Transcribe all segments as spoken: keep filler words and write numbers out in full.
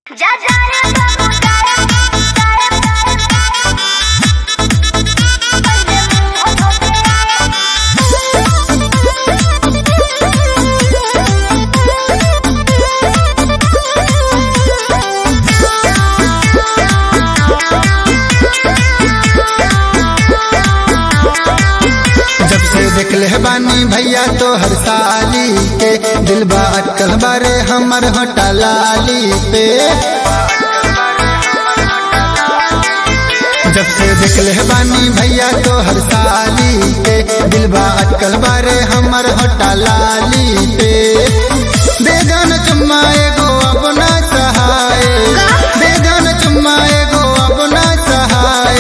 देखले बानी भैया तो हर साली के दिल बा अटकल बारे हमर होटा लाली पे। जब से देखले बानी भैया तो हर साली के दिल बा अटकल बारे हमर होटा लाली पे। बेगान चुम्मा एगो अपना सहाय, बेगान चुम्मा एगो अपना सहाय।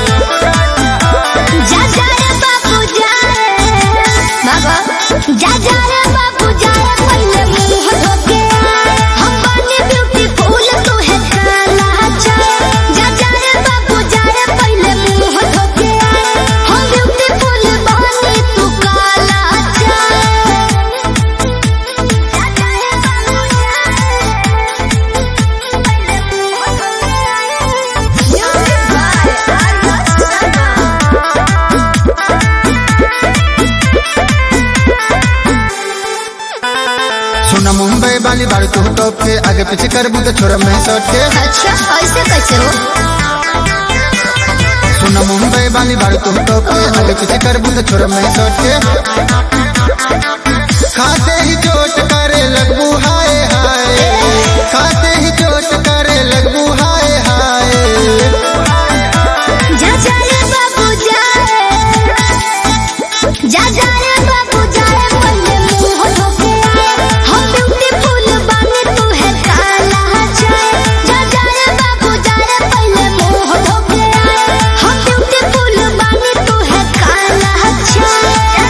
जा जा रे बाबू जा रे पहले मुंह धोके हम बने ब्यूटीफुल तू है काला चाय। जा जा रे बाबू जा रे पहले मुंह धोके हम ब्यूटीफुल बने तू काला चाय। जा जा रे बाबू जा पहले मुंह धोके म्यूजिक बाय सुना मुंबई वाली बार तू टॉप के आगे पीछे करबू तो छोरा में सट के। अच्छा ऐसे कैसे हो? सुना मुंबई वाली बार तू टॉप के आगे पीछे करबू तो छोरा में सट के। खाते ही चोट करे लगबू हाय हाय, खाते ही चोट करे लगबू हाय हाय। जा जा रे बाबू जा जा जा रे बाबू जा पहले मुंह धोके हम ब्यूटीफुल बने तू है काला चाय। जा जा रे बाबू जा पहले मुंह धोके हम ब्यूटीफुल बने तू है काला चाय।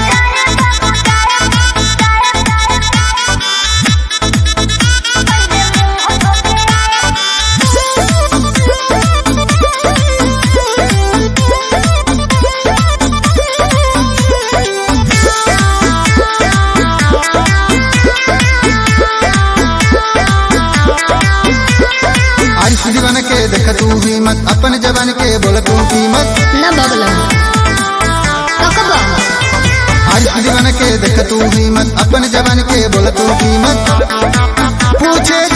जीवन के देख तू भी मत अपन जवान के बोल तू भी मत ना बगला ककबा आज जीवन के देख तू भी मत अपन जवान के बोल तू भी मत। पूछे